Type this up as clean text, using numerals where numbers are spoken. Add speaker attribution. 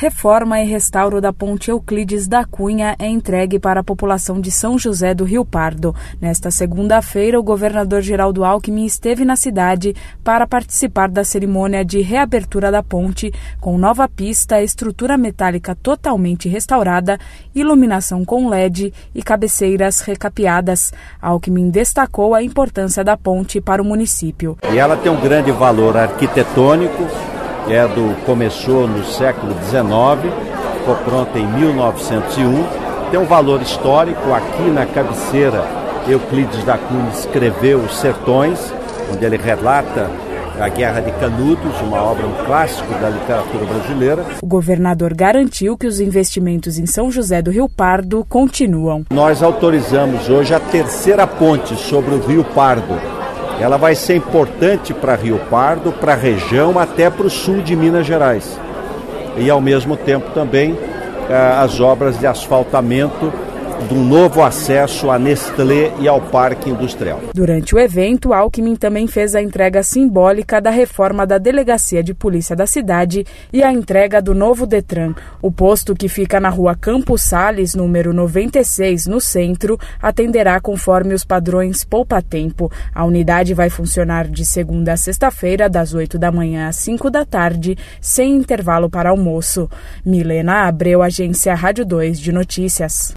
Speaker 1: reforma e restauro da ponte Euclides da Cunha é entregue para a população de São José do Rio Pardo. Nesta segunda-feira, o governador Geraldo Alckmin esteve na cidade para participar da cerimônia de reabertura da ponte, com nova pista, estrutura metálica totalmente restaurada, iluminação com LED e cabeceiras recapeadas. Alckmin destacou a importância da ponte para o município.
Speaker 2: E ela tem um grande valor arquitetônico, começou no século XIX, ficou pronta em 1901, tem um valor histórico. Aqui na cabeceira, Euclides da Cunha escreveu Os Sertões, onde ele relata a Guerra de Canudos, um clássico da literatura brasileira.
Speaker 1: O governador garantiu que os investimentos em São José do Rio Pardo continuam.
Speaker 2: Nós autorizamos hoje a terceira ponte sobre o Rio Pardo. Ela vai ser importante para Rio Pardo, para a região, até para o sul de Minas Gerais. E, ao mesmo tempo, também as obras de asfaltamento do novo acesso à Nestlé e ao Parque Industrial.
Speaker 1: Durante o evento, Alckmin também fez a entrega simbólica da reforma da Delegacia de Polícia da cidade e a entrega do novo Detran. O posto, que fica na rua Campos Sales, número 96, no centro, atenderá conforme os padrões poupa-tempo. A unidade vai funcionar de segunda a sexta-feira, das 8 da manhã às 5 da tarde, sem intervalo para almoço. Milena Abreu, Agência Rádio 2 de Notícias.